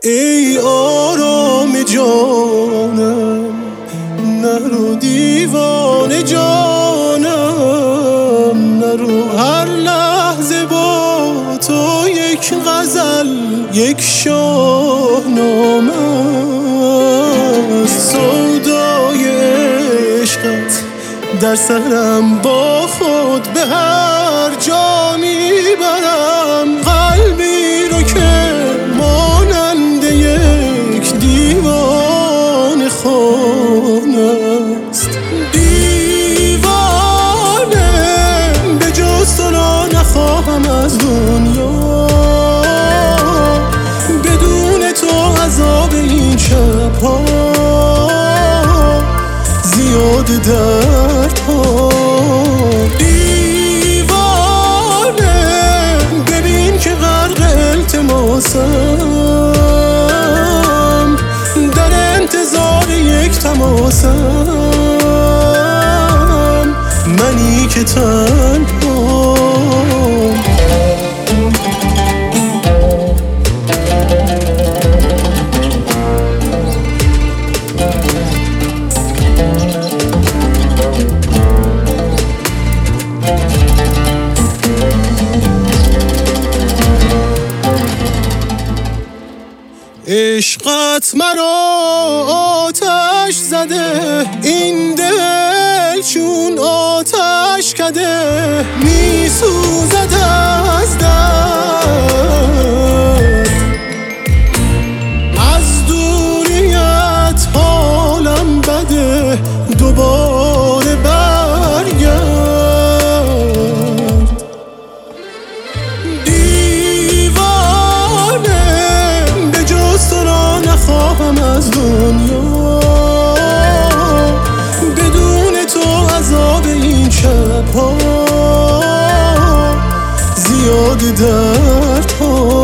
ای آرام جانم، نرو دیوانه جانم، نرو هر لحظه با تو یک غزل یک شاهنامه است. سودای عشقت در سرم با خود به هر جا میبرم، قلبی رو که مانند یک دیوانه خانه است. دیوانه به جز تو را نخواهم از دنیا، بدون تو عذاب این شبها زیاد دردها. دیوانه ببین که غرق التماسم، در انتظار یک تماسم، منی که تنها. عشقت مرا آتش زده، این دل چون آتش کده، می سوزد از درد. از دوریت حالم بده، دوباره برگرد. نخواهم از دنیا، بدون تو عذاب این شبها زیاد دردها.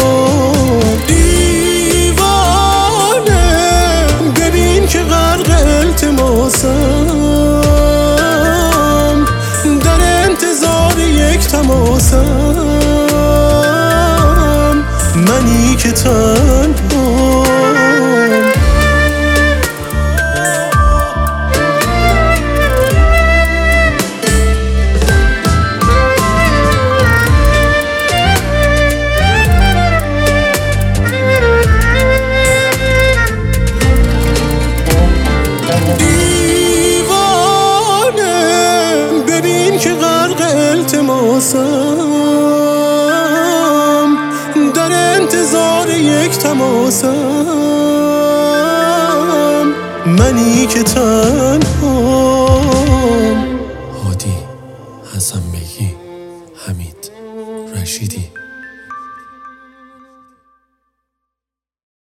دیوانه ببین که غرق التماسم، در انتظار یک تماسم، منی که تنها. در انتظار یک تماسم، منی که تنها. هادی، حسن بگی، حمید رشیدی.